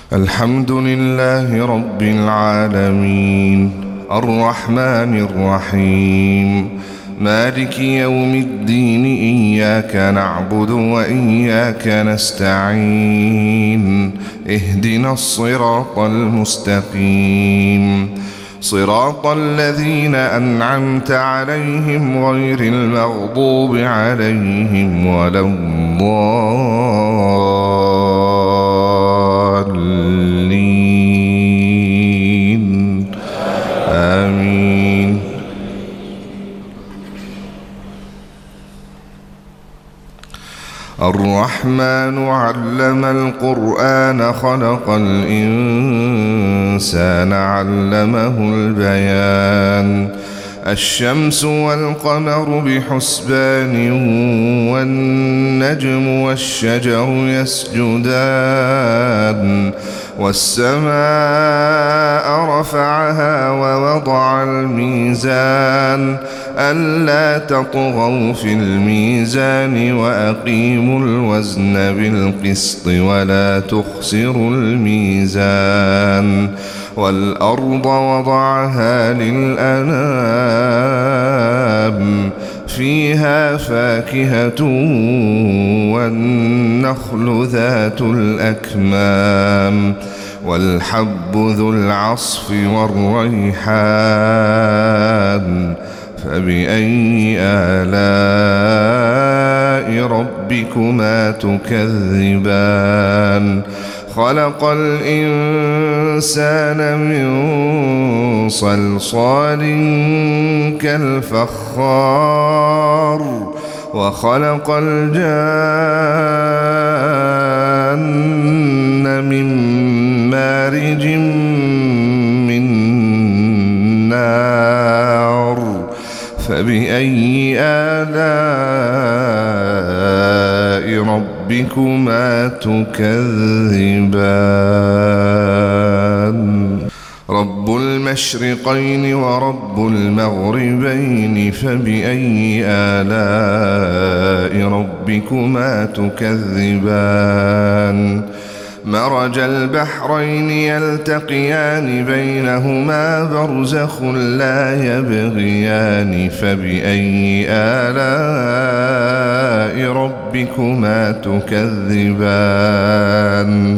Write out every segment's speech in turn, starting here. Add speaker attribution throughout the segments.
Speaker 1: الحمد لله رب العالمين الرحمن الرحيم مالك يوم الدين إياك نعبد وإياك نستعين اهدنا الصراط المستقيم صراط الذين أنعمت عليهم غير المغضوب عليهم ولا الضالين آمين. الرحمن علم القرآن خلق الإنسان علمه البيان الشمس والقمر بحسبان والنجم والشجر يسجدان والسماء رفعها ووضع الميزان ألا تطغوا في الميزان وأقيموا الوزن بالقسط ولا تخسروا الميزان والأرض وضعها للأنام فيها فاكهة والنخل ذات الأكمام والحب ذو العصف والريحان فبأي آلاء ربكما تكذبان خلق الإنسان من صلصال كالفخار وخلق الجان من مارج من نار فبأي آلاء ربكما تكذبان رب المشرقين ورب المغربين فبأي آلاء ربكما تكذبان مرج البحرين يلتقيان بينهما برزخ لا يبغيان فبأي آلاء ربكما تكذبان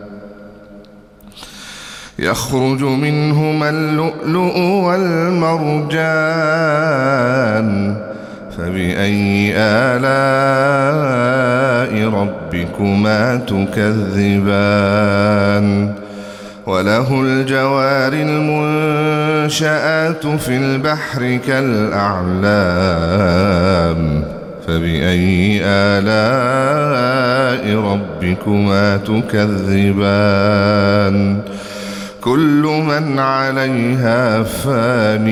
Speaker 1: يخرج منهما اللؤلؤ والمرجان فبأي آلاء ربكما تكذبان وله الجوار المنشآت في البحر كالأعلام فبأي آلاء ربكما تكذبان كل من عليها فان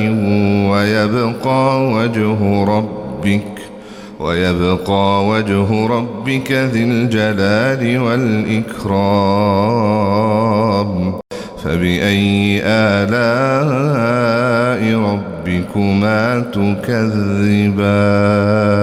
Speaker 1: ويبقى وجه ربك ذي الجلال والإكرام فبأي آلاء ربكما تكذبان.